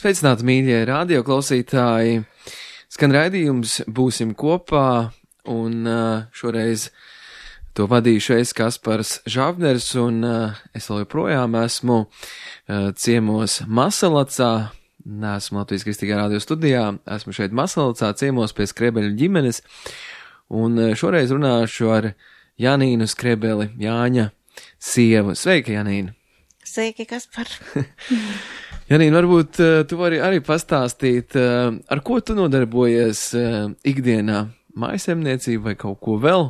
Sveicināti, mīļie radio klausītāji! Skan raidījums Būsim kopā, un šoreiz to vadīšu es, Kaspars Žāvners, un es vēl joprojām esmu ciemos Masalacā, neesmu Latvijas Kristīgā radio studijā, esmu šeit Masalacā, ciemos pie Skrebeļu ģimenes, un šoreiz runāšu ar Janīnu Skrebeli, Jāņa sievu. Sveika, Janīna! Sveiki, Kaspar! Janīna, varbūt tu vari arī pastāstīt, ar ko tu nodarbojies ikdienā? Mājasemniecība vai kaut ko vēl?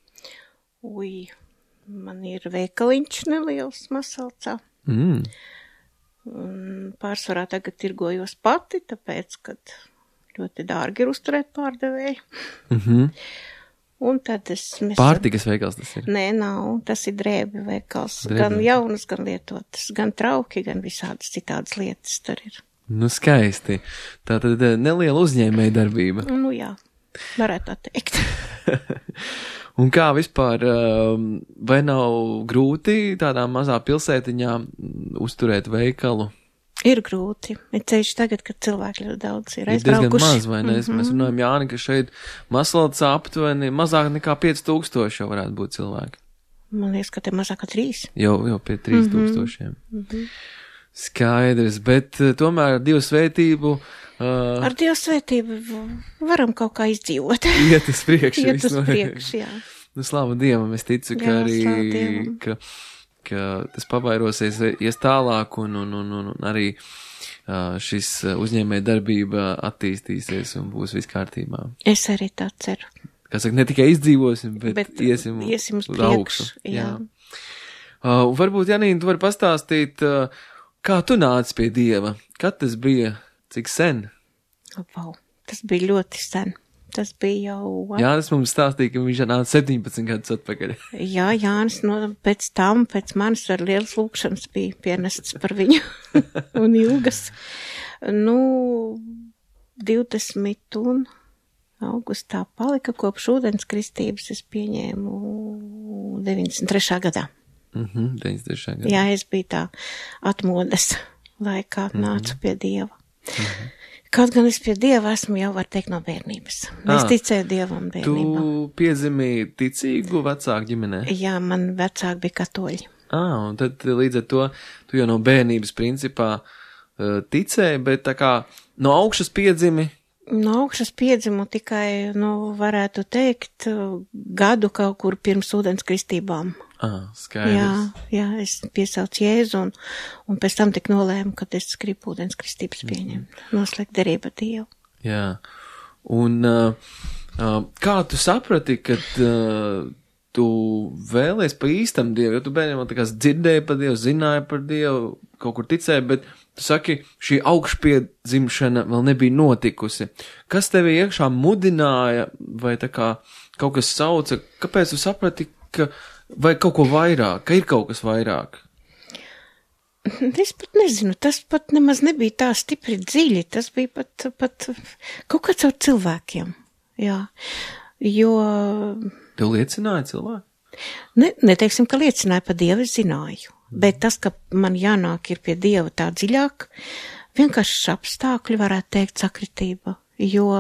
Man ir veikaliņš neliels Masalcā. Un pārsvarā tagad tirgojos pati, tāpēc, kad ļoti dārgi ir uzturēt pārdevēju. Un tad Pārtikas veikals tas ir? Nē, nav, tas ir drēbju veikals. Gan jaunas, gan lietotas, gan trauki, gan visādas citādas lietas tur ir. Nu, skaisti. Tātad neliela uzņēmēja darbība. Nu jā, varētu tā teikt. Un kā vispār, vai nav grūti tādā mazā pilsētiņā uzturēt veikalu? Ir grūti. Ir ceļš tagad, kad cilvēki ļoti daudz ir aizbraukuši. Ir diezgan maz, vai ne? Mēs runājam, Jāni, ka šeit Masalacā aptuveni mazāk nekā 5000 jau varētu būt cilvēki. Man liekas, ka te mazāk kā 3. Jau pie 3000. Skaidrs, bet tomēr Dieva svētību... Ar Dieva svētību varam kaut kā izdzīvot. Iet uz priekšu. Iet uz priekšu, jā. Nu, slāva Dievam, es ticu, ka arī... ka tas pavairosies, ies tālāk un arī šis uzņēmēja darbība attīstīsies un būs viss kārtībā. Es arī tā ceru. Kā saka, ne tikai izdzīvosim, bet iesim uz priekšu. Jā. Varbūt, Janīna, tu vari pastāstīt, kā tu nāci pie Dieva? Kad tas bija? Cik sen? Tas bija ļoti sen. Tas bija jau... Jānis mums stāstīja, ka viņš nāca 17 gadus atpakaļ. Jā, Jānis pēc manis ar lielas lūkšanas bija pienests par viņu un ilgas. 20 un augustā palika kopš ūdens kristības es pieņēmu 93. gadā. 93. gadā. Jā, es biju tā atmodas laikā, nācu pie Dieva. Kaut gan es pie Dieva esmu jau, var teikt, no bērnības. Es ticēju Dievam bērnībā. Tu piedzimīji ticīgu vecāku ģimenē? Jā, man vecāki bija katoļi. Un tad līdz ar to tu jau no bērnības principā ticēji, bet tā kā no augšas piedzimi? No augšas piedzimu tikai, varētu teikt, gadu kaut kur pirms ūdens kristībām. Skaidrs. Jā, es piesaucu Jēzu un pēc tam tik nolēmu, ka es gribu ūdens kristības pieņemt, noslēgt derību ar Dievu. Jā, un kā tu saprati, kad tu vēlies pa īstam Dievu, jo tu bērniem tā kā dzirdēji par Dievu, zināji par Dievu, kaut kur ticēji, bet tu saki, šī augšpiedzimšana vēl nebija notikusi. Kas tevi iekšā mudināja, vai tā kā kaut kas sauca, kāpēc tu saprati, ka vai kaut ko vairāk, ka ir kaut kas vairāk? Es pat nezinu, tas pat nemaz nebija tā stipri dziļi, tas bija pat kaut kā caur cilvēkiem, jā, jo... Tev liecināja cilvēki? Neteiksim, ka liecināja par Dievu, es zināju, bet tas, ka man jānāk ir pie Dieva tā dziļāk, vienkārši apstākļi varētu teikt sakritība, jo,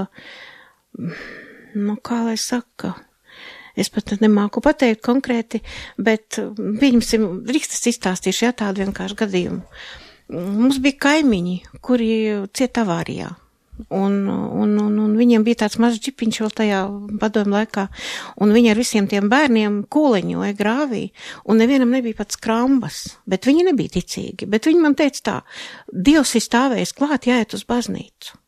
kā lai saka... Es pat nemāku pateikt konkrēti, bet drīkstas izstāstīšu, tādu vienkārši gadījumu. Mums bija kaimiņi, kuri ciet avārijā, un viņiem bija tāds mazs džipiņš vēl tajā padomju laikā, un viņi ar visiem tiem bērniem kūleņoja grāvī, un nevienam nebija pats krambas, bet viņi nebija ticīgi, bet viņi man teica tā, Dievs ir stāvējis klāt, jāiet uz baznīcu.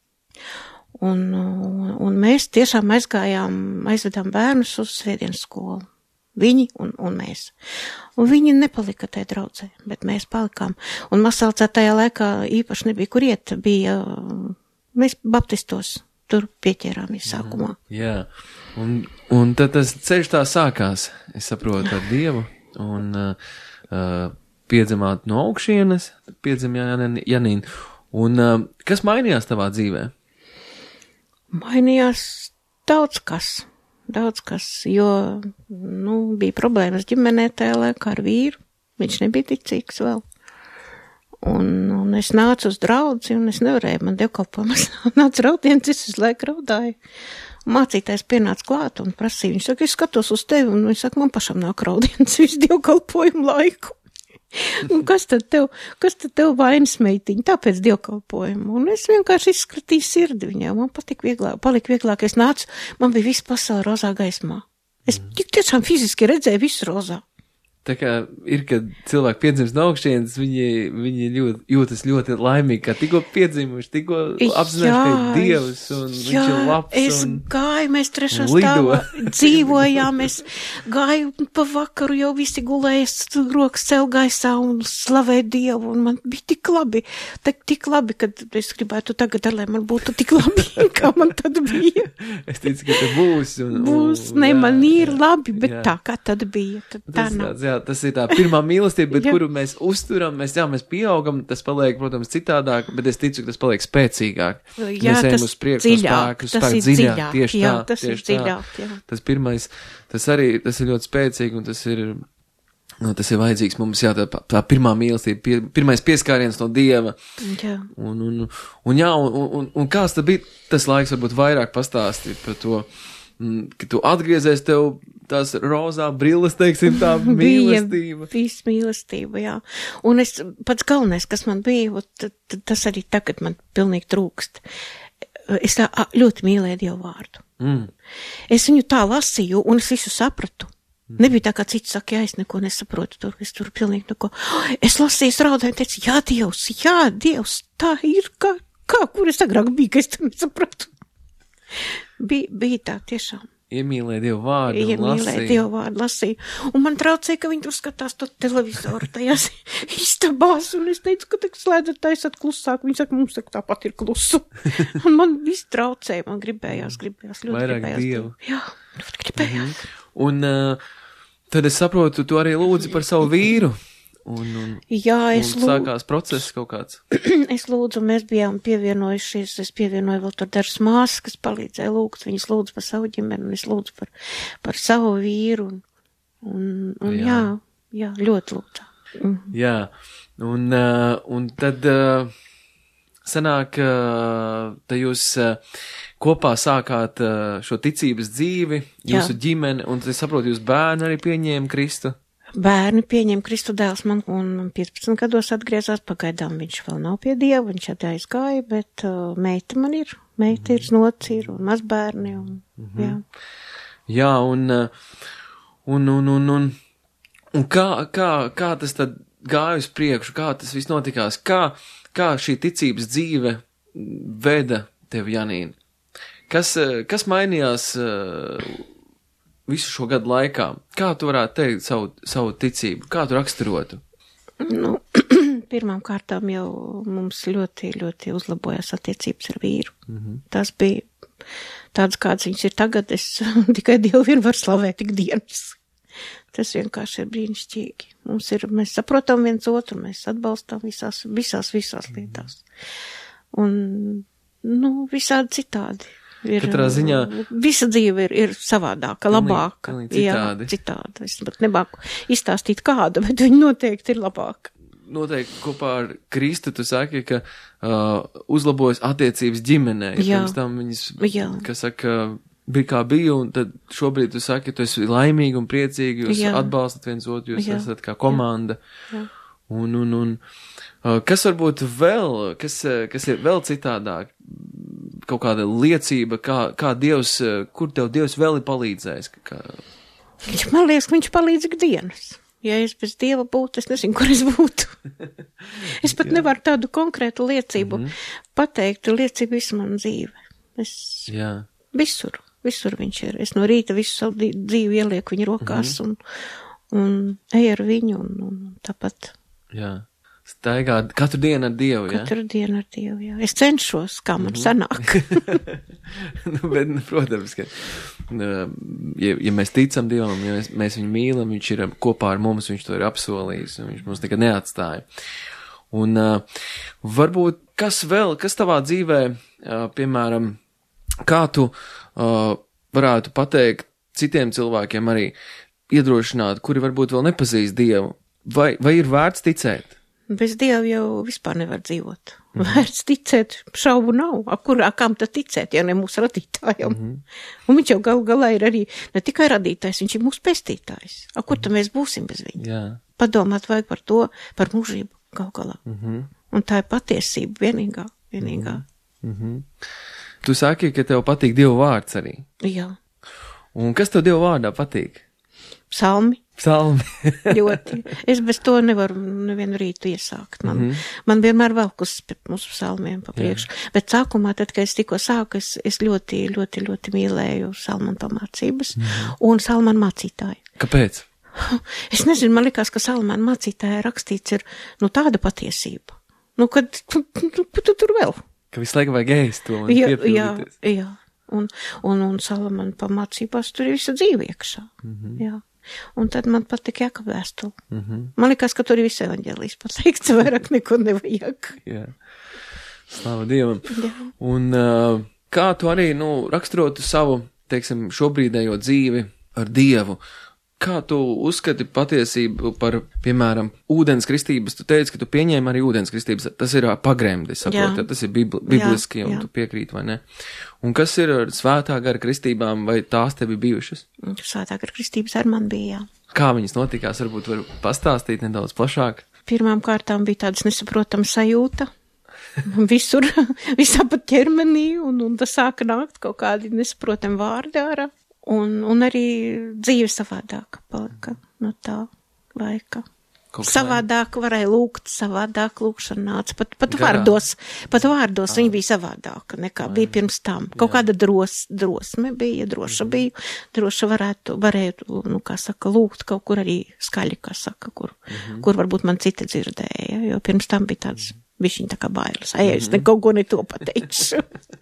Un mēs tiešām aizvedām bērnus uz svētdienas skolu. Viņi un mēs. Un viņi nepalika tajā draudzē, bet mēs palikām. Un Masalcā tajā laikā īpaši nebija, kur iet, mēs baptistos, tur pieķērāmies sākumā. Jā, un tad tas ceļš tā sākās, es saprotu, ar Dievu, un piedzimāt no augšienes, piedzimjā Janīna. Un kas mainījās tavā dzīvē? Mainījās daudz kas, jo, bija problēmas ģimenē tajā laikā ar vīru, viņš nebija ticīgs vēl. Un es nācu uz draudzi, un es nevarēju, man dievkalpojums nāca raudiens, es visu laiku raudāju. Mācītājs pienāca klāt un prasīja, viņš saka, es skatos uz tevi, un viņš saka, man pašam nāk raudiens visu dievkalpojumu laiku. Un kas tad tev vainas meitiņa, tāpēc dievkalpojumu? Un es vienkārši izskatīju sirdi viņai, man palika vieglāk, es nācu, man bija viss pasaule rozā gaismā. Es tiešām fiziski redzēju visu rozā. Tā kā ir, kad cilvēki piedzimst no augšienes, viņi jūtas ļoti laimīgi, kā tikko piedzimuši, tikko apzinājuši, ka ir Dievs un viņš ir labs. Es gāju, mēs trešā stāvā dzīvojām, es gāju pa vakaru, jau visi gulējas rokas cel gaisā un slavēja Dievu, un man bija tik labi, kad es gribētu tagad, lai man būtu tik labi, kā man tad bija. Es ticu, ka te būs. Man ir labi, bet tā, kā tad bija, tad tā nav. Jā, tas ir tā pirmā mīlestība, bet kuru mēs uzturam, mēs pieaugam, tas paliek, protams, citādāk, bet es ticu, ka tas paliek spēcīgāk. Jā, mēs ejam tas uz priekšu, dziļāk, uz spēku dziļāk, tieši jā, tā. Tas ir dziļāk, jā. Tas pirmais, tas ir ļoti spēcīgi, un tas ir vajadzīgs mums, jā, tā pirmā mīlestība, pirmais pieskāriens no Dieva. Jā. Un kāds tad bija tas laiks, varbūt vairāk pastāstīt par to, ka tu atgriezies tev tās rozā brilles, teiksim, tā mīlestība. Viss mīlestība, jā. Un pats galvenais, kas man bija, tas arī tagad man pilnīgi trūkst. Es tā ļoti mīlēju Dievu vārdu. Es viņu tā lasīju, un es visu sapratu. Nebija tā, kā cits saka, jā, es neko nesaprotu, es tur pilnīgi neko. Es lasīju, es raudāju, teicu, jā, Dievs, tā ir, kur es agrāk biju, ka es to nesapratu. Bija tā tiešām. Iemīlēja Dievu vārdu, lasīja. Un man traucēja, ka viņi tur skatās to televizoru tajās istabās, un es teicu, ka slēdzat taisat klusāk. Viņi saka, mums tāpat ir klusu. Un man viss traucēja, man gribējās, ļoti vairāk gribējās. Dievu. Jā, ļoti gribējās. Un tad es saprotu, tu arī lūdzi par savu vīru. Jā, sākās process kaut kāds. Es lūdzu, mēs bijām pievienojušies, es pievienoju vēl tur dažas māsas, kas palīdzēja lūgt, viņas lūdzu par savu ģimeni, un es lūdzu par savu vīru, un jā, ļoti lūdzu. Jā, un tad sanāk, te jūs kopā sākāt šo ticības dzīvi, jūsu ģimeni, un es saprotu, jūs bērni arī pieņēma Kristu. Bērni pieņem Kristu dēls man, un 15 gados atgriezās, pagaidām viņš vēl nav pie Dieva, viņš aizgāja, bet meita man ir, snots ir, un mazbērni, jā. Jā, un kā tas tad gāja uz priekšu, kā tas viss notikās, kā šī ticības dzīve veda tevi, Janīna? Kas mainījās visu šo gadu laikā? Kā tu varētu teikt savu ticību? Kā tu raksturotu? Pirmām kārtām jau mums ļoti, ļoti uzlabojās attiecības ar vīru. Tas bija tāds, kāds viņš ir tagad. Es tikai Dievu vien varu slavēt ikdienas. Tas vienkārši ir brīnišķīgi. Mēs saprotam viens otru, mēs atbalstam visās lietās. Un, visādi citādi. Katrā ziņā visa dzīve ir savādāka, labāka. Citādi. Es pat nebāku izstāstīt kāda, bet viņa noteikti ir labāka. Noteikti kopā ar Kristu tu saki, ka uzlabojas attiecības ģimenē. Pirms tam viņas, kas saka, bija kā bija, un tad šobrīd tu saki, tu esi laimīgi un priecīgi, jūs atbalstat viens otru, jūs esat kā komanda. Jā. Un kas varbūt vēl, kas ir vēl citādāk? Kaut kāda liecība, kā Dievs, kur tev Dievs vēl ir palīdzējis? Man liekas, ka viņš palīdz ikdienas. Ja es bez Dieva būtu, es nezinu, kur es būtu. Es pat nevaru tādu konkrētu liecību pateikt, liecību visu manu dzīvi. Visur viņš ir. Es no rīta visu savu dzīvi ielieku viņa rokās un eju ar viņu un tāpat. Jā. Staigā katru dienu ar Dievu, jā? Katru dienu ar Dievu, jā. Es cenšos, kā man sanāk. Bet, protams, ka, ja mēs ticam Dievam, ja mēs viņu mīlam, viņš ir kopā ar mums, viņš to ir apsolījis, un viņš mums nekad neatstāja. Un varbūt, kas tavā dzīvē, piemēram, kā tu varētu pateikt citiem cilvēkiem arī iedrošināt, kuri varbūt vēl nepazīst Dievu, vai ir vērts ticēt? Bez Dieva jau vispār nevar dzīvot. Vērts ticēt, šaubu nav. Kam tad ticēt, ja ne mūsu radītājam? Un viņš jau galā ir arī ne tikai radītājs, viņš ir mūsu pestītājs. Kur tad mēs būsim bez viņa? Jā. Padomāt vajag par to, par mūžību gal galā. Un tā ir patiesība vienīgā. Tu saki, ka tev patīk Dieva vārds arī. Jā. Un kas tev Dieva vārdā patīk? Psalmi. Ļoti. Es bez to nevaru nevienu rītu iesākt. Man vienmēr velk uz mūsu psalmiem pa priekšu. Bet sākumā, tad, kad es tikko sāku, es ļoti mīlēju Salmanu pamācības un Salmanu mācītāju. Kāpēc? Es nezinu, man likās, ka Salmanu mācītājā rakstīts ir, tāda patiesība. Kad tu tur vēl? Ka visu laiku vajag ēst to un piepildīties. Jā. Un Salmanu pamācībās tur ir visa dzīve iekšā. Jā. Un tad man patika Jākaba vēstule. Man likās, ka tur ir viss evaņģēlijs pateikts, vairāk neko nevajag. Jā. Slava Dievam. Jā. Un kā tu arī, raksturotu savu, teiksim, šobrīdējo dzīvi ar Dievu, kā tu uzskati patiesību par, piemēram, ūdens kristības? Tu teici, ka tu pieņēmi arī ūdens kristības. Tas ir pagremdi, saproti, tas ir bibliski, un tu piekrīti, vai ne? Un kas ir ar svētā gara kristībām, vai tās tevi bijušas? Svētā gara kristības ar man bija, jā. Kā viņas notikās, varbūt var pastāstīt nedaudz plašāk? Pirmām kārtām bija tādas nesaprotama sajūta. Visur, visā pat ķermenī, un tas sāka nākt kaut kādi nesaprotami vārdi ārā. Un arī dzīve savādāka palika no tā laika. Savādāk varēja lūgt, savādāk lūkšana nāca. Pat vārdos viņa bija savādāka nekā bija pirms tam. Kaut kāda drosme bija, droša varētu, lūgt kaut kur arī skaļi, kur varbūt man cita dzirdēja, jo pirms tam bija tāds bišķiņ tā kā bailes. Es kaut ko ne to pateikšu.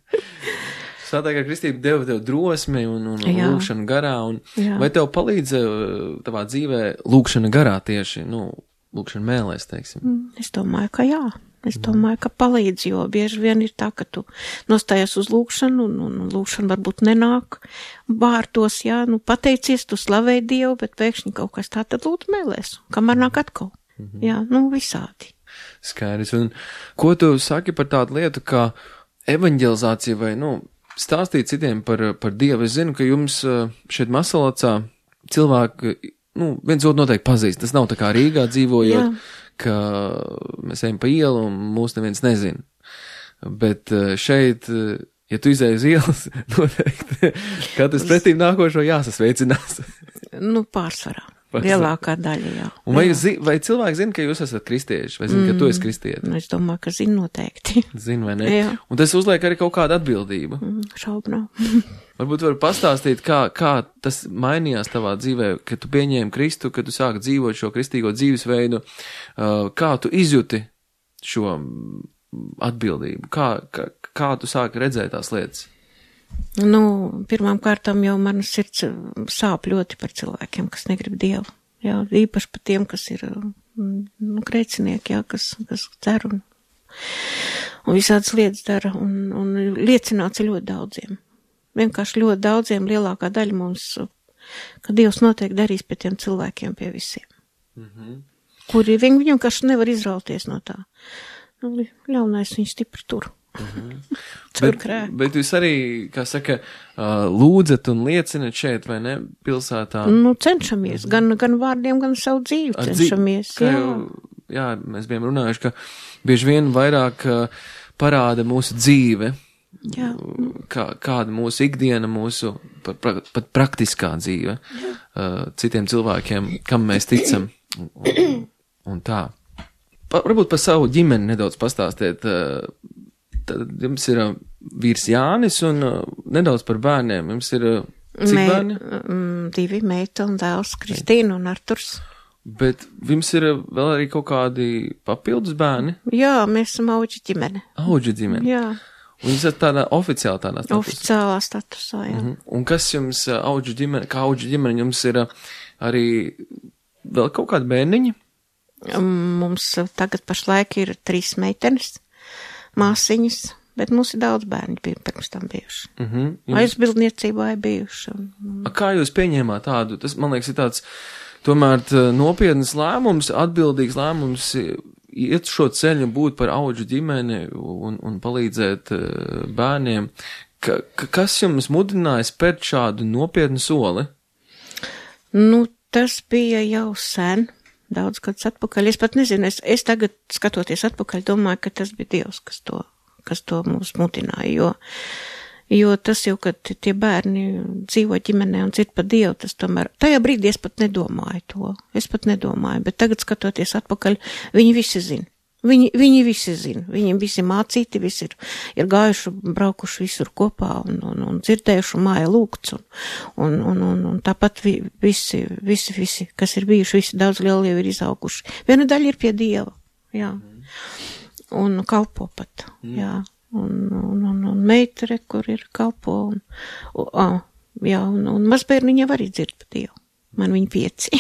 Svētā gara kristība deva tev drosmi un lūkšana garā, vai tev palīdz tavā dzīvē lūkšana garā tieši, lūkšana mēlēs, teiksim? Es domāju, ka jā. Es domāju, ka palīdz, jo bieži vien ir tā, ka tu nostājies uz lūkšanu, un lūkšana varbūt nenāk vārtos, jā, pateicies, tu slavēji Dievu, bet pēkšņi kaut kas tā tad lūdzu mēlēs, kamēr nāk atkal. Jā, visādi. Skaidrs. Un ko tu saki par tādu lietu, kā evaņģelizācija vai, stāstīt citiem par Dievu? Es zinu, ka jums šeit Masalacā cilvēki, viens otru noteikti pazīst. Tas nav tā kā Rīgā dzīvojot, ka mēs ejam pa ielu un mūs neviens nezina. Bet šeit, ja tu izēji uz ielas, noteikti katrs pretīm nākošo jāsasveicinās. Pārsvarā. Lielākā daļa, jā. Un vai cilvēki zina, ka jūs esat kristieši, vai zina, ka tu esi kristieti? Es domāju, ka zina noteikti. Zina, vai ne? Jā. Un tas uzliek arī kaut kādu atbildību. Šaubu nav. Varbūt var pastāstīt, kā tas mainījās tavā dzīvē, kad tu pieņēmi Kristu, kad tu sāki dzīvot šo kristīgo dzīvesveidu, kā tu izjuti šo atbildību, kā tu sāki redzēt tās lietas? Pirmām kārtām jau mana sirds sāp ļoti par cilvēkiem, kas negrib Dievu. Jā, īpaši par tiem, kas ir, grēcinieki, jā, kas dzer un visādas lietas dara, un liecināts ir ļoti daudziem. Vienkārši ļoti daudziem, lielākā daļa mums, ka Dievs noteikti darīs pie tiem cilvēkiem, pie visiem. Kuri viņi vienkārši nevar izrauties no tā. Ļaunais viņš stipri tur. Bet jūs arī, kā saka, lūdzat un liecinat šeit, vai ne, pilsētā? Cenšamies, gan vārdiem, gan savu dzīvi cenšamies. Jā, mēs bijām runājuši, ka bieži vien vairāk parāda mūsu dzīve, kāda mūsu ikdiena, mūsu pat praktiskā dzīve citiem cilvēkiem, kam mēs ticam un tā. Varbūt par savu ģimeni nedaudz pastāstiet. Tad jums ir vīrs Jānis un nedaudz par bērniem. Jums ir cik bērni? 2 meita un dēls, Kristīna un Arturs. Bet jums ir vēl arī kaut kādi papildus bērni? Jā, mēs esam auģi ģimene. Auģi ģimene? Jā. Un jūs esat tādā oficiālā statusā? Oficiālā statusā, jā. Un kas jums auģi ģimene, kā auģi ģimene, jums ir arī vēl kaut kādi bērniņi? Mums tagad pašlaik ir 3 meitenes. Māsiņas, bet mums ir daudz bērni pirms tam bijuši. Aizbildniecībā ir bijuši. Kā jūs pieņēmāt tādu? Tas, man liekas, ir tāds tomēr nopietnas lēmums, atbildīgs lēmums iet šo ceļu, būt par auģu ģimeni un palīdzēt bērniem. Kas jums mudināja spērt šādu nopietnu soli? Nu, tas bija jau sen, daudz gadus atpakaļ. Es pat nezinu, es tagad skatoties atpakaļ domāju, ka tas bija Dievs, kas to mums mudināja, jo tas jau, kad tie bērni dzīvo ģimenē un dzird par Dievu, tas tomēr, tajā brīdī es pat nedomāju, bet tagad skatoties atpakaļ, viņi visi zina. Viņi visi zina, viņi visi mācīti, visi ir gājuši, braukuši visur kopā un dzirdējuši māja lūgts un tāpat visi, kas ir bijuši, visi daudz lieli jau ir izauguši. Viena daļa ir pie Dieva, jā, un kalpo pat, jā, un meitere, kur ir kalpo, un mazbērniņa var dzird par Dievu. Man viņi 5.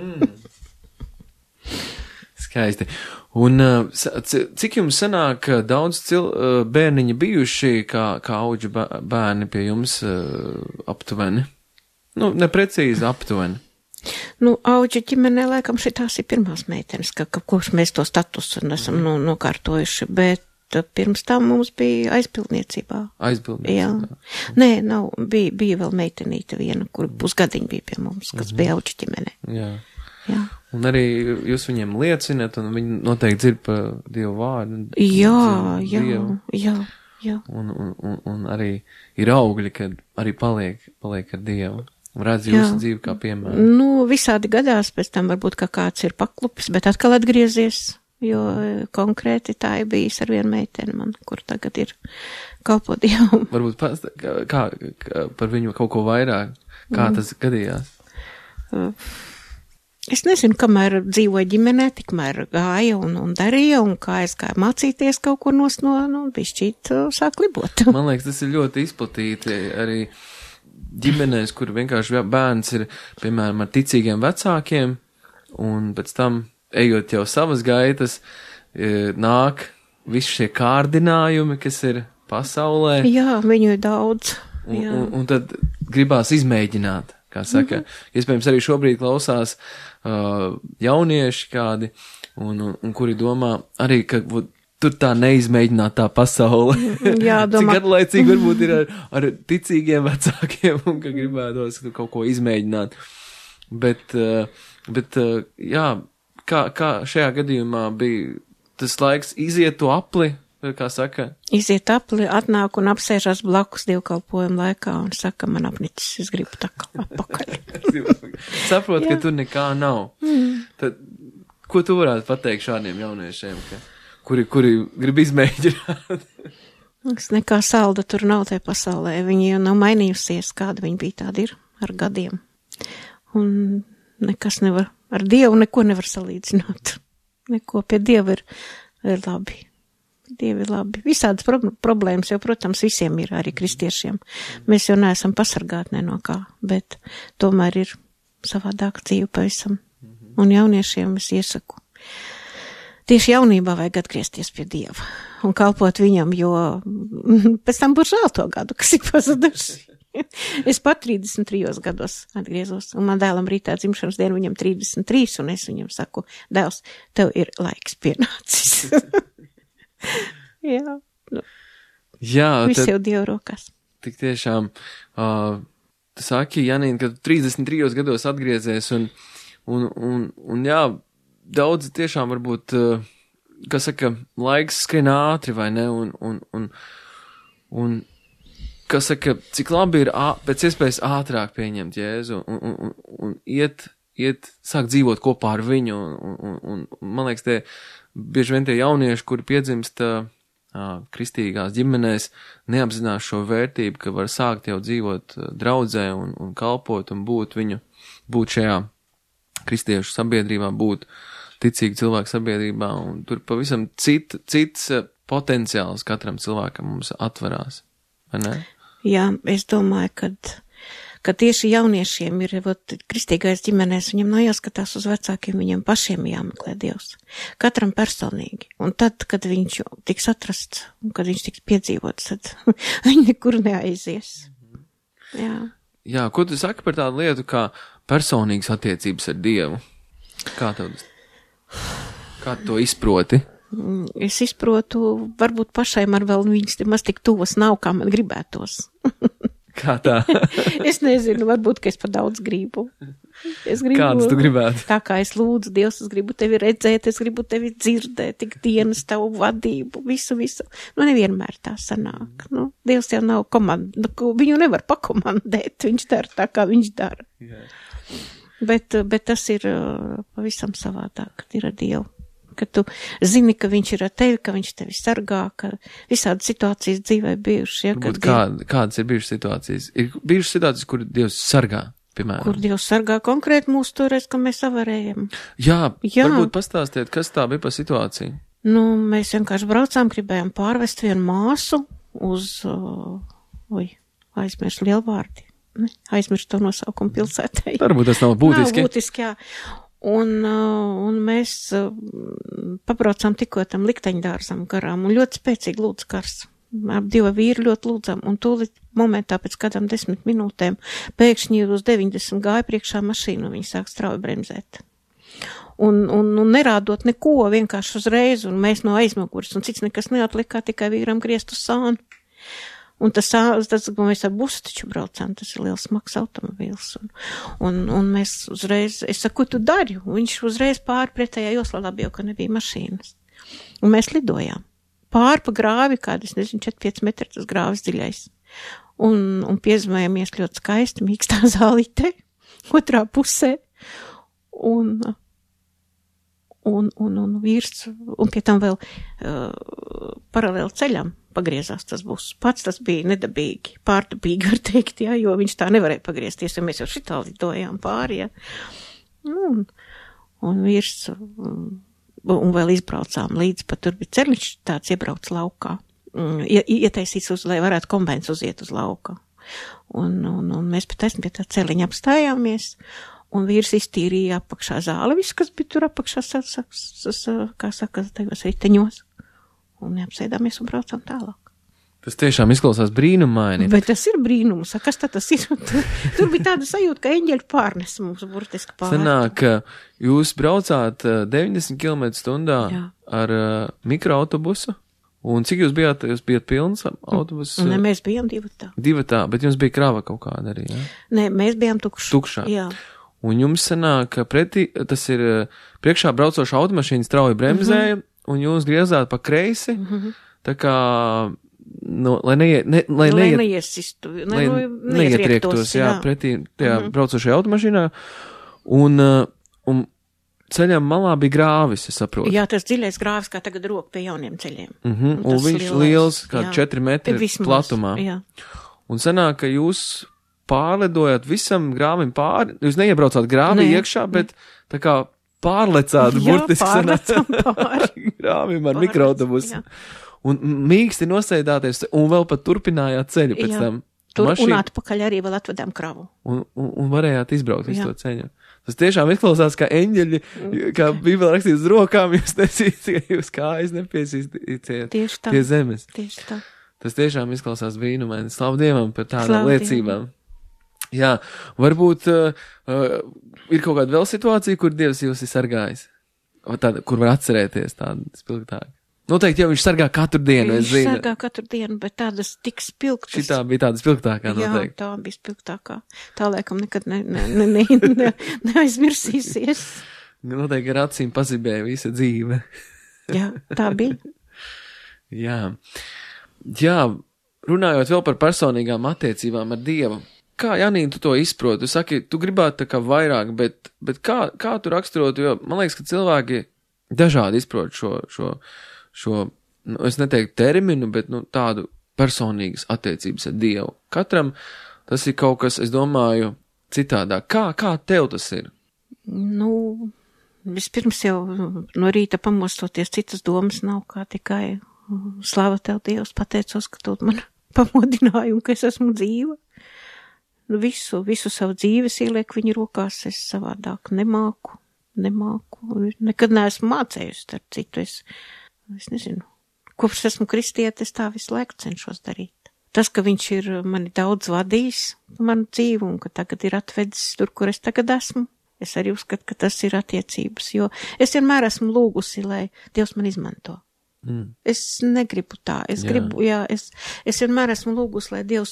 Skaisti. Un cik jums sanāk daudz bērniņi bijuši kā auģu bērni pie jums aptuveni? Nu, neprecīzi aptuveni. Nu, auģu ģimenē laikam šitās ir pirmās meitenes, kurš mēs to statusu esam nokārtojuši, bet pirms tam mums bija aizbildniecībā. Jā. Nē, bija vēl meitenīte viena, kur pusgadiņa bija pie mums, kas bija auģu ģimenē. Jā. Un arī jūs viņiem liecināt, un viņi noteikti dzird par Dievu vārdu. Jā. Un arī ir augļi, kad arī paliek ar Dievu. Un redz jūsu dzīvi kā piemēru. Nu, visādi gadās, pēc tam varbūt, ka kāds ir paklupis, bet atkal atgriezies, jo konkrēti tā ir bijis ar vienu meiteni man, kur tagad ir kalpo Dievu. Varbūt kā par viņu kaut ko vairāk, kā tas gadījās? Es nezinu, kamēr dzīvoja ģimenē, tikmēr gāja un darīja, un kā es gāju mācīties kaut ko bišķīt sāk libot. Man liekas, tas ir ļoti izplatīti arī ģimenēs, kur vienkārši bērns ir, piemēram, ar ticīgiem vecākiem, un pēc tam, ejot jau savas gaitas, nāk visi šie kārdinājumi, kas ir pasaulē. Jā, viņu ir daudz. Un tad gribās izmēģināt, kā saka. Iespējams, arī šobrīd klausās jaunieši kādi, un kuri domā arī, ka tur tā neizmēģināt tā pasaule. Jā, domā. Cik garlaicīgi varbūt ir ar ticīgiem vecākiem, un ka gribētos kaut ko izmēģināt. Bet jā, kā šajā gadījumā bija tas laiks iziet to apli, kā saka? Iziet apli, atnāk un apsēžās blakus dievkalpojuma laikā un saka, man apnicis, es gribu tā kā apakaļ. Saprot, ka tur nekā nav. Tad, ko tu varētu pateikt šādiem jauniešiem, kuri grib izmēģināt? Nekā salda tur nav tajā pasaulē. Viņi jau nav mainījusies, kāda viņi bija, tāda ir ar gadiem. Un nekas nevar, ar Dievu neko nevar salīdzināt. Neko pie Dieva ir labi. Dievi ir labi. Visādas problēmas jau, protams, visiem ir, arī kristiešiem. Mēs jau neesam pasargāti ne no kā, bet tomēr ir savādāk dzīve pavisam. Un jauniešiem es iesaku. Tieši jaunībā vajag atgriezties pie Dieva un kalpot viņam, jo pēc tam būs žēl to gadu, kas ir pazuduši. Es pat 33 gados atgriezos, un man dēlam rītā dzimšanas dienu viņam 33, un es viņam saku, dēls, tev ir laiks pienācis. Jā, viss jau Dieva rokās. Tik tiešām, tu saki, Janīna, ka 33 gados atgriezies, un jā, daudz tiešām varbūt, kas saka, laiks skrien ātri, vai ne, un kas saka, cik labi ir pēc iespējas ātrāk pieņemt Jēzu un iet, sāk dzīvot kopā ar viņu, un man liekas, bieži vien tie jaunieši, kuri piedzimst kristīgās ģimenēs, neapzinās šo vērtību, ka var sākt jau dzīvot draudzē un kalpot un būt šajā kristiešu sabiedrībā, būt ticīgi cilvēku sabiedrībā, un tur pavisam cits potenciāls katram cilvēkam mums atverās, vai ne? Jā, es domāju, ka tieši jauniešiem ir, kristīgais ģimenēs, viņam nav jāskatās uz vecākiem, viņam pašiem jāmeklē Dievs. Katram personīgi. Un tad, kad viņš tiks atrasts, un kad viņš tiks piedzīvots, tad viņi nekur neaizies. Jā, ko tu saki par tādu lietu kā personīgas attiecības ar Dievu? Kā tev tas? Kā tu to izproti? Es izprotu, varbūt pašai man vēl viņas maz tik tuvas nav, kā man gribētos. Kā tā? Es nezinu, varbūt, ka es pa daudz gribu. Es gribu. Kādas tu gribētu? Tā kā es lūdzu, Dievs, es gribu tevi redzēt, es gribu tevi dzirdēt, tik dienas tavu vadību, visu. Nu, nevienmēr tā sanāk. Nu, Dievs jau nav viņu nevar pakomandēt, viņš dara tā, kā viņš dara. Yeah. Bet tas ir pavisam savādāk, kad ir ar Dievu. Ka tu zini, ka viņš ir ar tevi, ka viņš tevi sargā, ka visādi situācijas dzīvē bijušas. Ja, kādas ir bijušas situācijas? Ir bijušas situācijas, kur Dievs sargā, piemēram? Kur Dievs sargā konkrēti mūs toreiz, ka mēs savarējam. Jā, varbūt pastāstiet, kas tā bija pa situāciju? Nu, mēs vienkārši braucām, gribējām pārvest vienu māsu uz, aizmirst lielvārdi. Aizmirst to nosaukumu pilsētai. Varbūt tas nav būtiski. Nav būtiski, jā. Un mēs pabraucām tikko tam likteņdārzam garām un ļoti spēcīgi lūdz karsts. Ap 2 vīri ļoti lūdzām un tūlīt momentā pēc kādām 10 minūtēm pēkšņi uz 90 gāja priekšā mašīnu un viņi sāk strauji bremzēt. Un nerādot neko, vienkārši uzreiz un mēs no aizmugures un cits nekas neatlikā, tikai vīram griezt uz sānu. Un tas, mēs ar busu taču braucām, tas ir liels smags automobīls. Un mēs uzreiz, es saku, ko tu dari? Un viņš uzreiz pāri pretējā joslā, labi jau, ka nebija mašīnas. Un mēs lidojām. Pāri pa grāvi, kādas, nezinu, 4-5 metri tas grāvis dziļais. Un piezmējamies ļoti skaisti, mīkstā zālītē, otrā pusē. Un vīrs, un pie tam vēl paralēli ceļam pagriezās tas būs. Pats tas bija nedabīgi, pārdabīgi, var teikt, jā, jo viņš tā nevarēja pagriezties, jo mēs jau šitā lidojām pāri, jā. Un vīrs, un vēl izbraucām līdz, pat tur bija ceļš tāds iebrauc laukā, ietaisīts lai varētu kombēns uziet uz lauka. Un mēs pat esam pie tā ceļiņa apstājāmies, un vīrs iztīrīja apakšā zāli, viss, kas bija tur apakšā, kā saka, tajos riteņos. Un apsēdāmies un braucām tālāk. Tas tiešām izklausās brīnumaini. Bet tas ir brīnums. Kas tas ir? Tur bija tāda sajūta, ka eņģeļi pārnes mums burtiski pāri. Sanāk, ka jūs braucāt 90 km/h ar mikroautobusu? Un cik jūs bijāt? Jūs bijāt pilns autobuss? Ne, mēs bijām divatā. Divatā, bet jums bija krava kaut kāda arī, jā? Nē, mēs bijām tukšā. Jā. Un jums sanāk, ka tas ir priekšā braucoša automašīna strauji bremzēja, un jūs griezāt pa kreisi, tā kā, lai neietriektos, jā, pretī tajā braucošajā automašīnā, un ceļam malā bija grāvis, es saprotu. Jā, tas dziļais grāvis, kā tagad roka pie jauniem ceļiem. Un viņš liels, kā 4 metri platumā. Jā. Un sanāk, ka jūs pārlidojāt visam grāvim pāri, jūs neiebraucāt grāvī iekšā, bet tā kā pārlecāt burtiski pārlecām pāri grāvim ar mikroautobusu. Un mīksti nosēdāties un vēl pat turpinājāt ceļu pēc tam. Tur un atpakaļ arī vēl atvedām kravu. Un varējāt izbraukt visu to ceļu. Tas tiešām izklausās kā eņģeļi, kā Bībelē rakstīts uz rokām, jūs nesīsiet, jūs kājas nepiesīsiet pie zemes. Tieši tā. Tas tiešām izklausās brīnumaini. Slavu Dievam par tādām liecībām. Jā, varbūt ir kaut kāda vēl situācija, kur Dievs jūs ir sargājis, tāda, kur var atcerēties tādu spilgtāku. Noteikti jau viņš sargā katru dienu, es zinu. Viņš sargā katru dienu, bet tādas tik spilgtas. Šitā bija tāda spilgtākā, noteikti. Jā, tā bija spilgtākā. Tā laikam nekad neaizmirsīsies. Noteikti ar acīm pazibēja visa dzīve. Jā, tā bija. Jā, runājot vēl par personīgām attiecībām ar Dievu. Kā, Janīna, tu to izproti? Tu saki, tu gribētu tā kā vairāk, bet kā tu raksturotu, jo man liekas, ka cilvēki dažādi izprot šo es neteiktu terminu, bet, tādu personīgas attiecības ar Dievu. Katram tas ir kaut kas, es domāju, citādāk. Kā tev tas ir? Vispirms jau no rīta pamostoties citas domas nav kā tikai slava tev Dievs, pateicos, ka tu man pamodināji un ka es esmu dzīva. Visu savu dzīves ieliek viņa rokās, es savādāk nemāku, nekad neesmu mācējusi, starp citu, es nezinu, kopš esmu kristiete, es tā visu laiku cenšos darīt. Tas, ka viņš ir mani daudz vadījis, manu dzīvi, un ka tagad ir atvedis tur, kur es tagad esmu, Es arī uzskatu, ka tas ir attiecības, jo es vienmēr esmu lūgusi, lai Dievs man izmanto. Es negribu tā, es vienmēr esmu lūgusi, lai Dievs,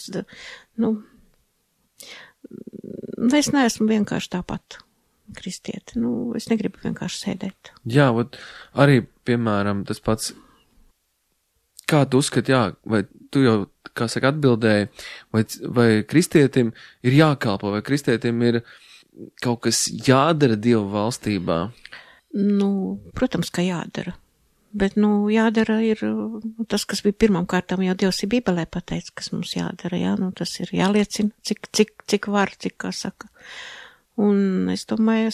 es neesmu vienkārši tāpat kristieti, es negribu vienkārši sēdēt. Jā, arī, piemēram, tas pats, kā tu uzskati, vai tu jau, kā saka, atbildēji, vai kristietim ir jākalpo, vai kristietim ir kaut kas jādara Dievu valstībā? Protams, ka jādara. Bet, jādara ir tas, kas bija pirmām kārtām, jau Dievs ir Bībelē pateicis, kas mums jādara, tas ir jāliecina, cik var, cik, kā saka. Un es domāju,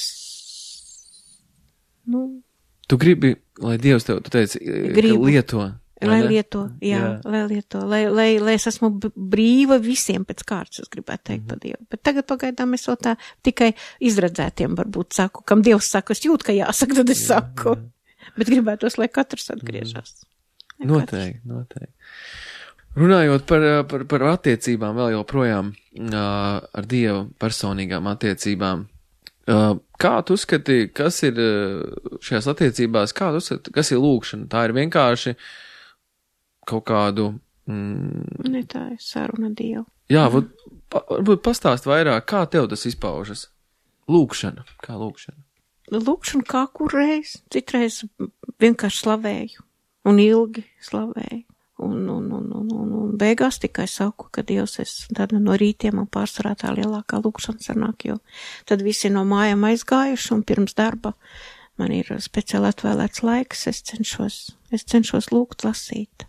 Tu gribi, lai Dievs tev, tu teici, lieto. Lai lieto, lai lieto, lai es esmu brīva visiem pēc kārtas, es gribētu teikt par Dievu. Bet tagad pagaidām es vēl tā tikai izredzētiem varbūt saku, kam Dievs saka, es jūtu, ka jāsaka, tad es saku. Bet gribētos, lai katrs atgriežas. Noteikti. Runājot par attiecībām vēl joprojām ar Dievu personīgām attiecībām, kā tu uzskati, kas ir šajās attiecībās, kas ir lūgšana? Tā ir vienkārši kaut kādu... Ne, tā ir saruna Dievu. Jā, varbūt pastāst vairāk, kā tev tas izpaužas? Lūgšana, kā lūgšana? Lūgšana kā kurreiz, citreiz vienkārši slavēju un ilgi slavēju. Un beigās tikai saku, ka Dievs tad no rītiem un pārsvarā tā lielākā lūgšana sanāk, jo tad visi no mājām aizgājuši un pirms darba man ir speciāli atvēlēts laiks, es cenšos lūgt, lasīt.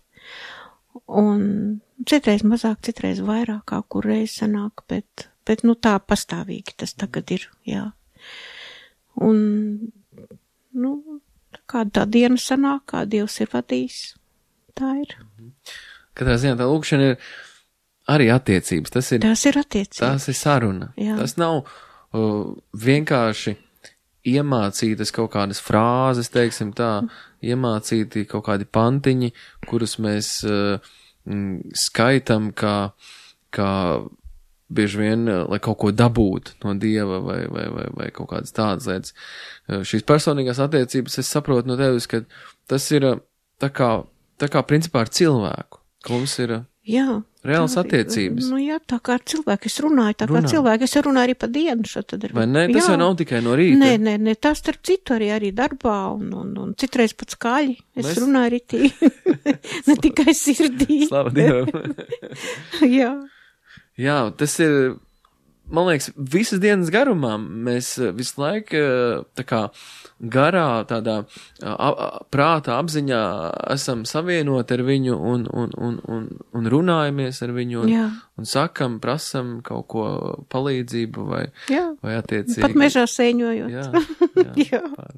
Un citreiz mazāk, citreiz vairāk, kā kurreiz sanāk, bet tā pastāvīgi tas tagad ir, jā. Un, kāda tā diena sanāk, kā Dievs ir vadījis, tā ir. Katrā ziņā tā lūkšana ir arī attiecības. Tas ir attiecības. Tas ir saruna. Jā. Tas nav vienkārši iemācītas kaut kādas frāzes, teiksim tā, iemācīti kaut kādi pantiņi, kurus mēs skaitam kā bieži vien, lai kaut ko dabūtu no Dieva vai kaut kādas tādas lietas. Šīs personīgās attiecības, es saprotu no tevis, ka tas ir tā kā principā ar cilvēku, ka mums ir reāls attiecības. Jā, tā kā ar cilvēku es runāju, kā cilvēku es runāju arī pa dienu. Vai ne? Tas jau nav tikai no rīta. Nē, tā starp citu arī darbā un citreiz pat skaļi. Es runāju arī tī, ne tikai sirdī. Slava Dievam. Jā, tas ir, man liekas, visas dienas garumā mēs visu laiku tā kā garā tādā prāta apziņā esam savienoti ar viņu un runājamies ar viņu un sakam, prasam kaut ko palīdzību vai attiecīgi. Pat mežā sēņojot. Jā.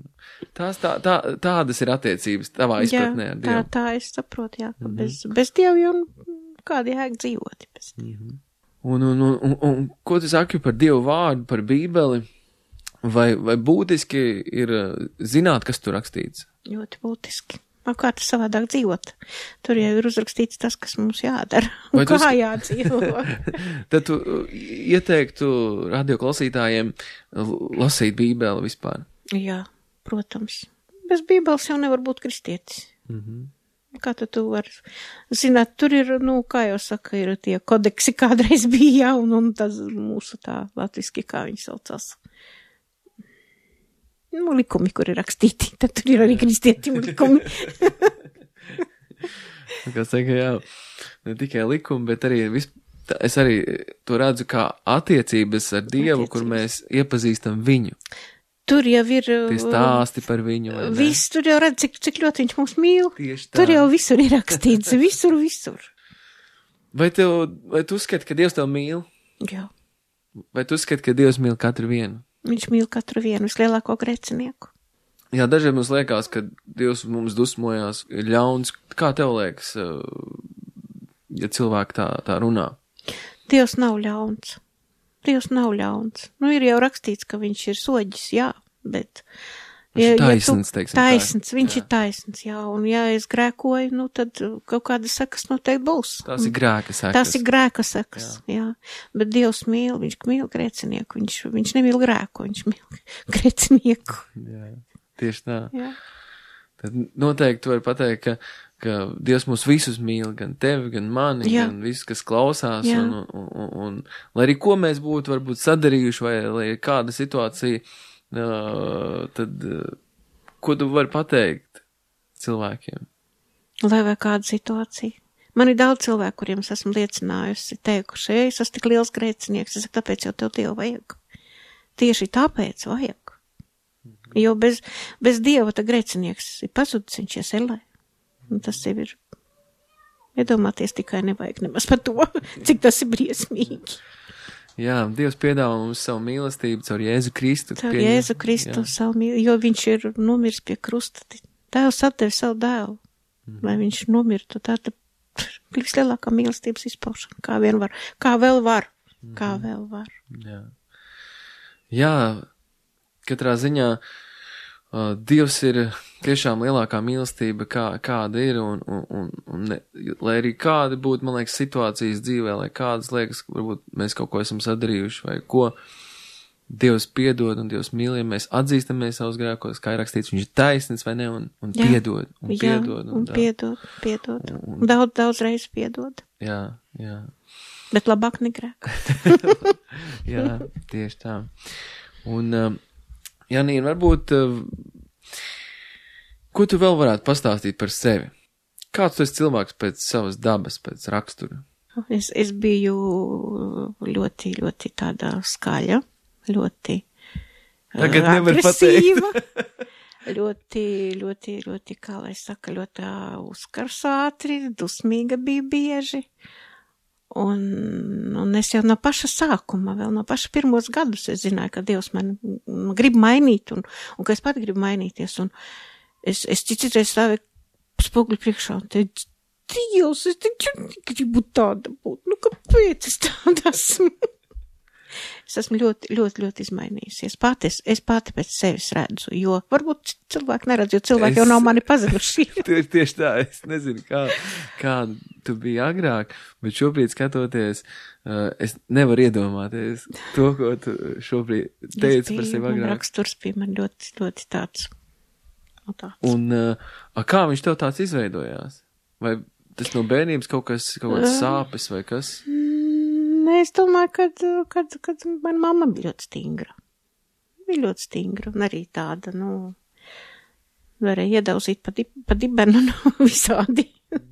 Tādas ir attiecības tavā izpratnē ar Dievu. Tā es saprotu, jā, ka bez Dievu jau kādi jēga dzīvot bez Dievu. Un ko tu saki par Dievu vārdu, par Bībeli? Vai būtiski ir zināt, kas tur rakstīts? Ļoti būtiski. Kā tu savādāk dzīvot? Tur jau ir uzrakstīts tas, kas mums jādara. Kā jādzīvo? Tad tu ieteiktu radioklausītājiem lasīt Bībeli vispār? Jā, protams. Bez Bībeles jau nevar būt kristietis. Kā tu vari zināt, tur ir, kā jau saka, ir tie kodeksi kādreiz bija, un tas mūsu tā latviski, kā viņi saucās. Likumi, kur ir rakstīti, tad tur ir arī kristietim likumi. Kā saka, jā, ne tikai likumi, bet arī es arī to redzu kā attiecības ar Dievu, kur mēs iepazīstam viņu. Tur jau ir... Tie stāsti par viņu. Viss, tur jau redz, cik ļoti viņš mūs mīl. Tieši tā. Tur jau visur ir rakstīts, visur. Vai tu uzskati, ka Dievs tev mīl? Jā. Vai tu uzskati, ka Dievs mīl katru vienu? Viņš mīl katru vienu, vislielāko grēcinieku. Jā, dažiem mums liekas, ka Dievs mums dusmojās, ir ļauns. Kā tev liekas, ja cilvēki tā runā? Dievs nav ļauns. Dievs nav ļauns. Ir jau rakstīts, ka viņš ir soģis, jā, bet Viņš ir taisns, teiksim. Taisns, viņš ir taisns, jā, un ja es grēkoju, nu tad kaut kāda sekas noteikti būs. Tās ir grēka sekas. Tās ir grēka sekas, jā. Bet Dievs mīl, viņš mīl grēcinieku, viņš nemīl grēku, viņš mīl grēcinieku. Jā, tieši tā. Jā. Tad noteikti var pateikt, ka Dievs mūs visus mīl, gan tevi, gan mani, jā. gan visus, kas klausās, jā. un lai arī ko mēs būtu varbūt sadarījuši, vai lai kāda situācija, tad ko tu vari pateikt cilvēkiem? Lai vai kāda situācija. Man ir daudz cilvēku, kuriem es esmu liecinājusi, teikuši, es esmu tik liels grēcinieks, es saku, tāpēc jau tev Dievu vajag. Tieši tāpēc vajag. Jo bez Dieva tā grēcinieks ir pazudis, viņš ies ellē. Un tas jau ir, iedomāties tikai nevajag nemaz par to, cik tas ir briesmīgi. Jā, Dievs piedāvā mums savu mīlestību caur Jēzu Kristu. Caur Jēzu Kristu savu mīlestību, jo viņš ir nomiris pie krusta. Tēvs atdeva savu dēlu, lai viņš nomirtu. Tā vislielākā mīlestības izpaušana, kā vien var. Kā vēl var. Jā, katrā ziņā Dievs ir tiešām lielākā mīlestība, kāda ir, un lai arī kāda būtu, man liekas, situācijas dzīvē, lai kādas liekas, varbūt mēs kaut ko esam sadarījuši, vai ko Dievs piedod, un Dievs mīl, ja mēs atzīstamies savus grēkos, kā ir rakstīts, viņš ir taisnīgs, vai ne, un piedod, un piedod. Un piedod. Daudz reizes piedod. Jā. Bet labāk negrēkot. Jā, tieši tā. Un, Janīna, varbūt, ko tu vēl varētu pastāstīt par sevi? Kāds tu esi cilvēks pēc savas dabas, pēc rakstura? Es biju ļoti, ļoti tāda skaļa, ļoti tagad nevar agresīva, ļoti, kā lai saka, ļoti uzkars ātri, dusmīga bija bieži. Un es jau no paša sākuma, vēl no paša pirmos gadus es zināju, ka Dievs man grib mainīt un ka es pat gribu mainīties. Un es citreiz stāvēju spoguļu priekšā un teicu, Dievs, es taču negribu tāda būt. Nu, kāpēc es tāda esmu? Es esmu ļoti izmainījusies. Es pati pēc sevis redzu, jo varbūt cilvēki neredz, jo cilvēki jau nav mani pazinuši. Tieši tā, es nezinu, kā tu biji agrāk, bet šobrīd skatoties, es nevaru iedomāties to, ko tu šobrīd teici par sevi agrāk. Raksturs bija man ļoti tāds. Un kā viņš tev tāds izveidojās? Vai tas no bērnības kaut kāds sāpes vai kas? Es domāju, kad mana mamma bija ļoti stingra. Un arī tāda, varēja iedauzīt pa dibenu visādi.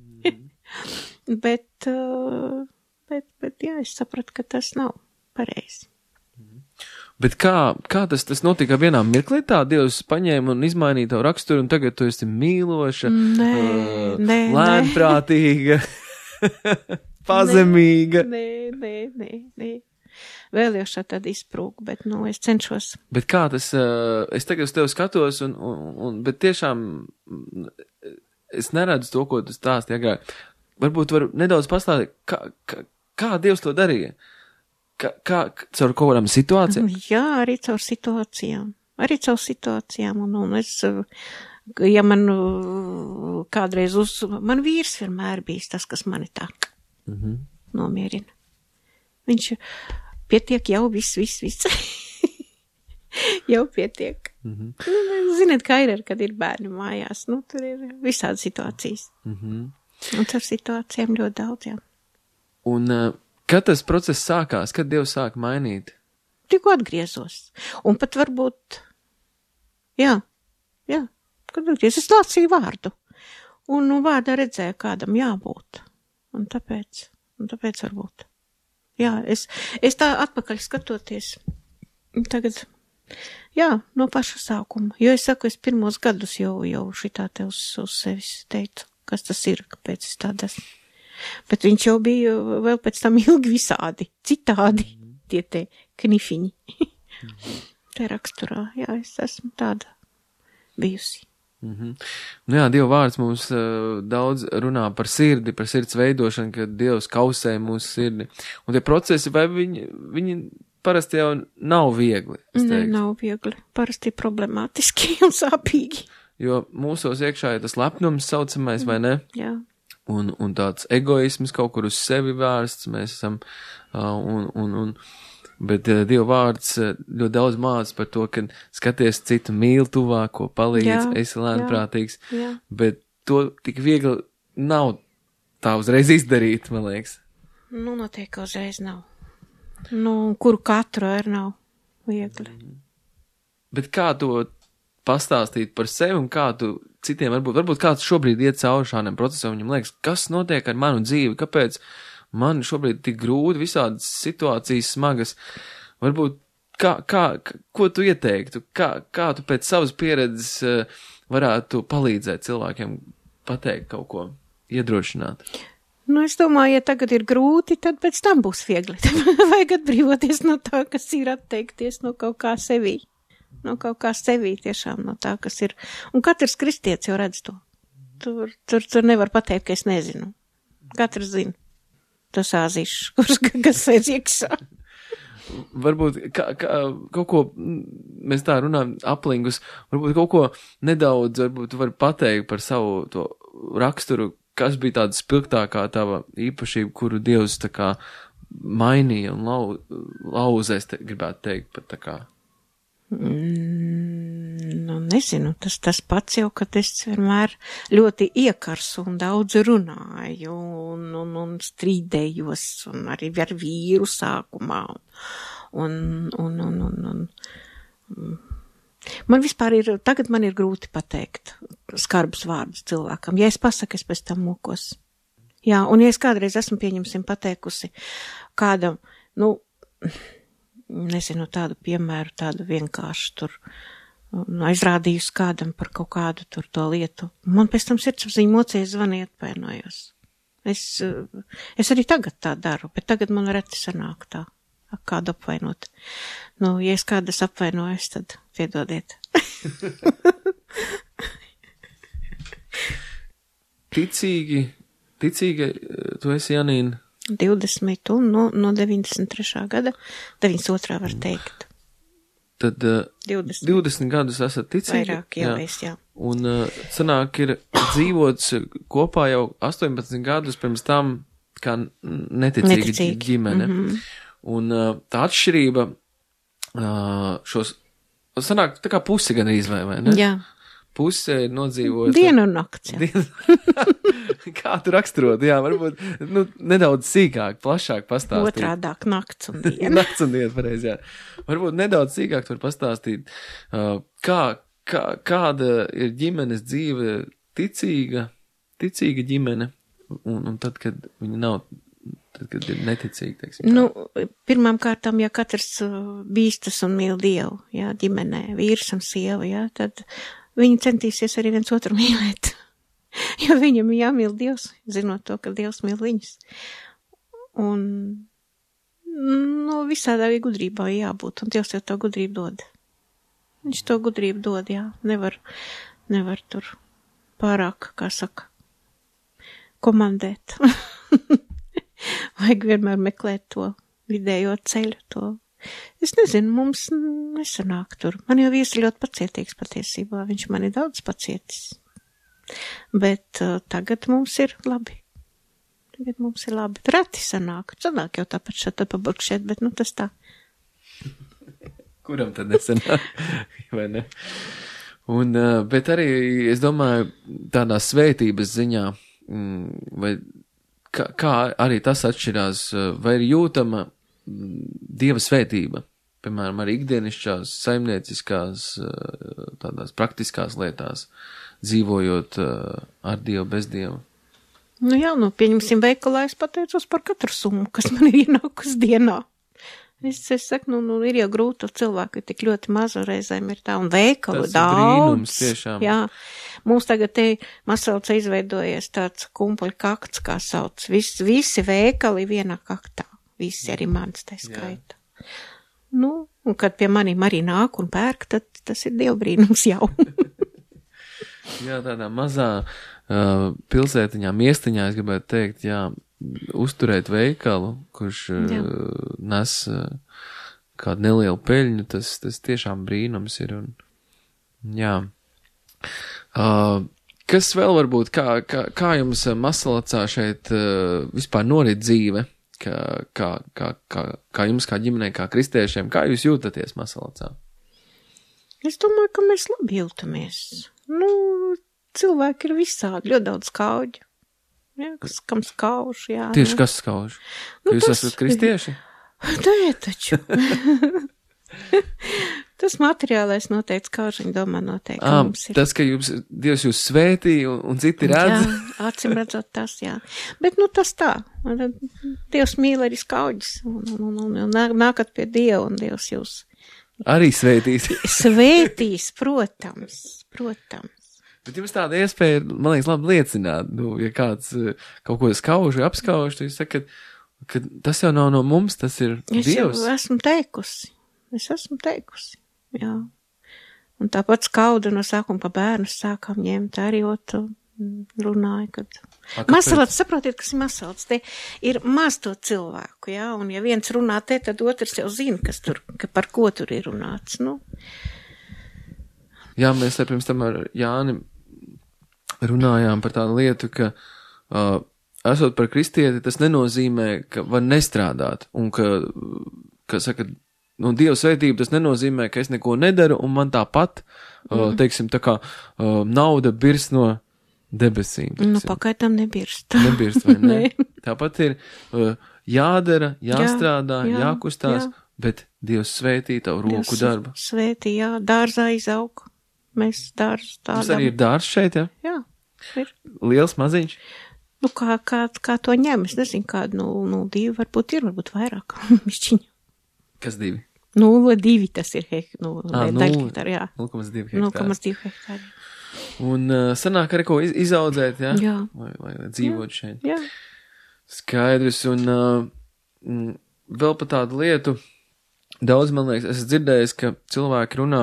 bet, jā, es sapratu, ka tas nav pareizi. Bet kā tas notika vienā mirklī tā? Dievs paņēma un izmainīja tavu raksturu, un tagad tu esi mīloša, lēnprātīga, pazemīga. Nē. Vēl jau šā tad izprūk, bet, es cenšos. Bet kā tas, es tagad uz tevi skatos, bet tiešām es neredzu to, ko tu stāstīji agrāk. Varbūt var nedaudz pastāstīt, kā Dievs to darīja? Kā caur kaut kādām situācijām? Jā, arī caur situācijām. Un es, ja man kādreiz man vīrs vienmēr bijis tas, kas mani tā nomierina. Viņš pietiek jau viss. Jau pietiek. Ziniet, kā ir, kad ir bērni mājās. Tur ir visādi situācijas. Un ar situācijām ļoti daudz, jā. Un kad tas process sākās? Kad Dievs sāk mainīt? Tikko atgriezos. Un pat varbūt, jā, kad atgriezos, es lasīju vārdu. Un vārdā redzēju, kādam jābūt. Un tāpēc varbūt. Jā, es tā atpakaļ skatoties. Tagad, jā, no paša sākuma. Jo es saku, es pirmos gadus jau šitā te uz sevis teicu, kas tas ir, kāpēc es tāda esmu. Bet viņš jau bija vēl pēc tam ilgi visādi, citādi, tie te knifiņi. Te raksturā, jā, es esmu tāda bijusi. Jā, Dieva vārds mums daudz runā par sirdi, par sirds veidošanu, kad Dievs kausē mūsu sirdi. Un tie procesi, vai viņi parasti jau nav viegli, es teiktu. Nav viegli. Parasti problemātiski un sāpīgi. Jo mūsos iekšā ir tas lepnums saucamais, vai ne? Jā. Un tāds egoisms kaut kur uz sevi vērsts, mēs esam, bet Dieva vārds ļoti daudz māca par to, ka skaties citu mīl tuvāko, palīdz, esi lēnprātīgs, bet to tik viegli nav tā uzreiz izdarīt, man liekas. Nu, noteikti uzreiz nav. Nu, kuru katru arī nav viegli. Bet kā to pastāstīt par sevi un kā tu citiem varbūt kāds šobrīd iet cauri šādiem procesam, viņam liekas, kas notiek ar manu dzīvi, kāpēc man šobrīd tik grūti visādas situācijas smagas, varbūt ko tu ieteiktu, kā tu pēc savas pieredzes varētu palīdzēt cilvēkiem pateikt kaut ko, iedrošināt? Nu, es domāju, ja tagad ir grūti, tad pēc tam būs viegli. Vajag atbrīvoties no tā, kas ir, atteikties no kaut kā sevī. No kaut kā sevī tiešām, no tā, kas ir. Un katrs kristietis jau redz to. Tur nevar pateikt, ka es nezinu. Katrs zina. Tas āzīšs, kas sēdz iekšā. Varbūt kaut ko, mēs tā runājam aplingus, varbūt kaut ko nedaudz, varbūt var pateikt par savu to raksturu, kas bija tāda spilgtākā tava īpašība, kuru Dievs tā kā mainīja un lauzēs, gribētu teikt, pat tā kā. Nu, nezinu, tas pats jau, kad es vienmēr ļoti iekarsu un daudz runāju un strīdējos un arī ar vīru sākumā un man vispār tagad man ir grūti pateikt skarbus vārdus cilvēkam. Ja es pasaku, es pēc tam mokos. Jā, un ja es kādreiz esmu, pieņemsim, pateikusi kādam, nu, nezinu, tādu piemēru, tādu vienkārši tur aizrādījusi kādam par kaut kādu tur to lietu. Man pēc tam sirdsapziņa mocēja zvaniet, pēnojos. Es arī tagad tā daru, bet tagad man reti sanāk tā, kādu apvainot. Nu, ja es kādas apvainojos, tad piedodiet. Ticīga, tu esi, Janīna? 20 un no 93. gada, 92. var teikt. Tad 20 gadus esat ticīgi? Vairāk jau es, jā. Un sanāk ir dzīvots kopā jau 18 gadus pirms tam, kā neticīga ģimene. Mm-hmm. Un tā atšķirība sanāk tā kā pusi gan izvēl, vai ne? Jā. Puse ir nodzīvota. Dienu un nakts, jā. Kā tu raksturot, jā, varbūt, nedaudz sīkāk, plašāk pastāstīt. Otrādāk nakts un diena. Nakts un diena, pareizi, jā. Varbūt nedaudz sīkāk tu var pastāstīt, kāda ir ģimenes dzīve ticīga ģimene, un tad, kad viņa nav, tad, kad ir neticīga, teiksim. Nu, pirmām kārtām, ja katrs bīstas un mīl Dievu, jā, ģimenē, vīrs un sieva, jā, tad viņi centīsies arī viens otru mīlēt. Jo viņam jāmīl Dievs, zinot to, ka Dievs mīl viņus. Un, visādā gudrībā jābūt, un Dievs jau to gudrību dod. Viņš to gudrību dod, jā. Nevar tur pārāk, kā saka, komandēt. Vajag vienmēr meklēt to vidējo ceļu, to. Es nezinu, mums nesanāk tur. Man jau vīrs ir ļoti pacietīgs patiesībā, viņš man ir daudz pacietis. Bet tagad mums ir labi. Reti sanāk jau tāpat šeit paburkšēt, bet tas tā. Kuram tad nesanāk, vai ne? Un, bet arī, es domāju, tādā svētības ziņā, vai kā arī tas atšķirās, vai ir jūtama Dieva svētība, piemēram, arī ikdienišķās, saimnieciskās, tādās praktiskās lietās, dzīvojot ar Dievu, bez Dieva. Nu jā, pieņemsim veikalā, es pateicos par katru summu, kas man ir ienākusi dienā. Es saku, ir jau grūti, cilvēku ir tik ļoti maza, reizēm ir tā, un veikalu tas daudz. Brīnums, tiešām. Jā, mums tagad te Masalcā izveidojies tāds kumpuļu kakts, kā sauc, visi veikali vienā kaktā. Visi arī mans tā skaita. Un kad pie maniem arī nāk un pērk, tad tas ir dievbrīnums jau. Jā, tādā mazā pilsētiņā, miestiņā, es gribētu teikt, jā, uzturēt veikalu, kurš nes kādu nelielu peļņu, tas tiešām brīnums ir. Un, jā. Kas vēl varbūt, kā jums Masalacā šeit vispār norit dzīve? Kā jums, kā ģimenei, kā kristiešiem, kā jūs jūtaties Masalacā? Es domāju, ka mēs labi jūtamies. Nu, cilvēki ir visādi, ļoti daudz skauģu. Jā, kam skauž, jā. Tieši kas skauž? Nu, jūs esat kristieši? Nē, taču. Tas materiālais noteikti skauž, viņa domā noteikti. Tas, ka Dievs jūs svētī un citi redz? Jā, acīm redzot tas, jā. Bet, nu, tas tā. Dievs mīl arī skauģis. Un nākat pie Dieva, un Dievs jūs arī svētīs. Svētīs, protams. Bet jums tāda iespēja, man liekas, labi liecināt. Nu, ja kāds kaut ko skauž vai apskauž, tad jūs sakat, ka tas jau nav no mums, tas ir Dievs. Es jau esmu teikusi, jā. Un tāpat skauda no sākuma pa bērnus sākām ņemt arī, runāja, kad... Masalats, saprotiet, kas ir masalats, te ir maz to cilvēku, jā, un ja viens runā te, tad otrs jau zina, par ko tur ir runāts, nu. Jā, mēs pirms tam ar Jāni runājām par tādu lietu, ka esot par kristieti, tas nenozīmē, ka var nestrādāt, un ka saka, nu, Dieva svētība, tas nenozīmē, ka es neko nedaru, un man tāpat, teiksim, tā kā nauda birst no debesīm. Nu, pakaitam nebirst. Nebirst, vai ne? Tāpat ir jādara, jāstrādā, jākustās, bet Dievs svētī tavu roku darbu. Svētī, jā, dārzā izaug. Mēs dārzu tādam. Mums arī ir dārs šeit, jā? Jā, ir. Liels, maziņš? Nu, kā to ņem? Es nezinu, kādu, nu, 2 varbūt ir, varbūt vairāk. Mišķiņu. Kas 2? 0,2 tas ir daļhektāri, jā. 0,2 hektāri. 0,2 hektāri. Un sanāk arī ko izaudzēt, jā? Jā. Vai dzīvot šeit. Jā. Skaidrs, un vēl par tādu lietu, daudz, man liekas, esmu dzirdējis, ka cilvēki runā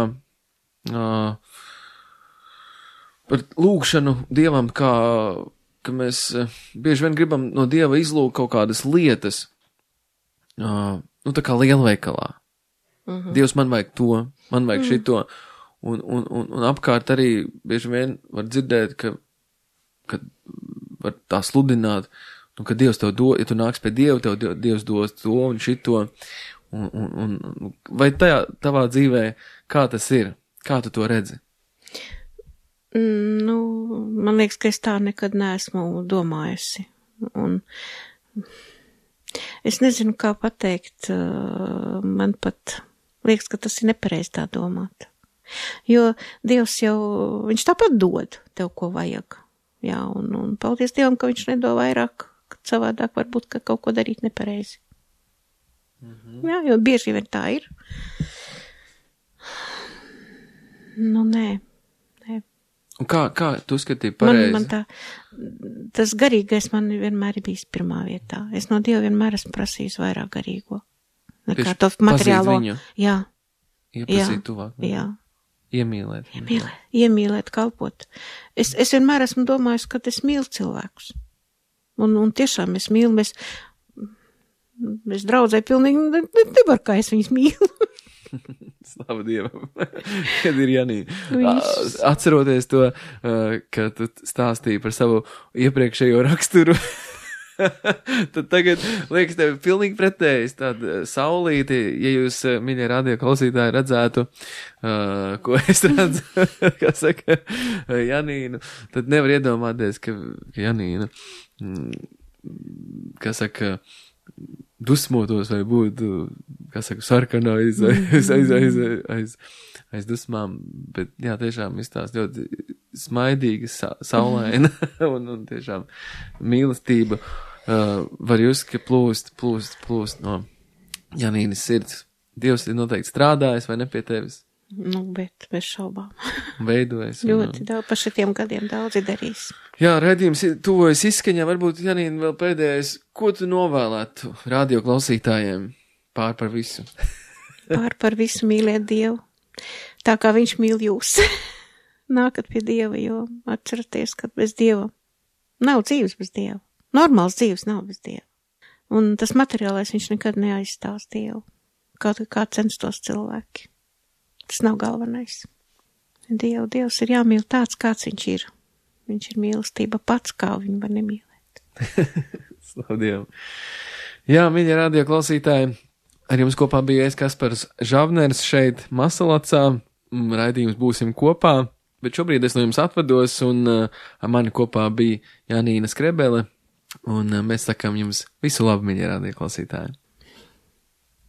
par lūgšanu Dievam, ka mēs bieži vien gribam no Dieva izlūgt kaut kādas lietas, nu tā kā lielveikalā. Dievs, man vajag to, man vajag šito. Un apkārt arī bieži vien var dzirdēt, ka var tā sludināt, un ka Dievs tev dod, ja tu nāks pie Dieva, tev Dievs dos to un šito. Un vai tavā dzīvē, kā tas ir? Kā tu to redzi? Nu, man liekas, ka es tā nekad neesmu domājusi. Un es nezinu, kā pateikt, man pat liekas, ka tas ir nepareizi tā domāt. Jo Dievs jau, viņš tāpat dod tev, ko vajag. Jā, un paldies Dievam, ka viņš nedod vairāk, ka savādāk varbūt, ka kaut ko darīt nepareizi. Jā, jo bieži vien tā ir. Nu, nē. Un kā tu skatīji pareizi? Man tas garīgais man vienmēr ir bijis pirmā vietā. Es no Dieva vienmēr esmu prasījis vairāk garīgo. Nekā to materiālo. Viņu. Jā. Iepazīt tuvāk. Jā. Iemīlēt, kalpot. Es vienmēr esmu domājis, ka es mīlu cilvēkus. Un tiešām es mīlu, es draudzēju pilnīgi nevar, kā es viņus mīlu. Slava Dievam. Kad ir Janīna. Atceroties to, ka tu stāstīji par savu iepriekšējo raksturu, tad tagad liekas tev pilnīgi pretējs tāda saulīti, ja jūs, mīļie radio klausītāji, redzētu, ko es redzu, kā saka Janīnu, tad nevar iedomāties, ka Janīna, kā saka, dusmotos vai būtu, kā saka, sarkanā aiz dusmām, bet jā, tiešām izstās ļoti smaidīga, saulaina un tiešām mīlestība var just, ka plūst no Janīnas sirds. Dievs ir noteikti strādājis vai ne pie tevis? Nu, bet bez šaubām. Veidojas. Ļoti daudz, pa šitiem gadiem daudz ir darījis. Jā, redzījums tuvojas izskaņā, varbūt Janīna vēl pēdējais, ko tu novēlētu radio klausītājiem pār par visu? Pār par visu mīliet Dievu, tā kā viņš mīl jūs. Nākat pie Dieva, jo atceraties, ka bez Dieva nav dzīves bez Dieva. Normāls dzīves nav bez Dieva. Un tas materiālais viņš nekad neaizstās Dievu. kaut kā censtos cilvēki. Tas nav galvenais. Dievs ir jāmīl tāds, kāds viņš ir. Viņš ir mīlestība pats, kā viņu var nemīlēt. Slavu Dievu. Jā, mīļie radio klausītāji, ar jums kopā bija es Kaspars Žavners šeit Masalacā. Raidījums Būsim kopā, bet šobrīd es no jums atvados un ar mani kopā bija Janīna Skrebele un mēs sakām jums visu labu, mīļie radio klausītāji.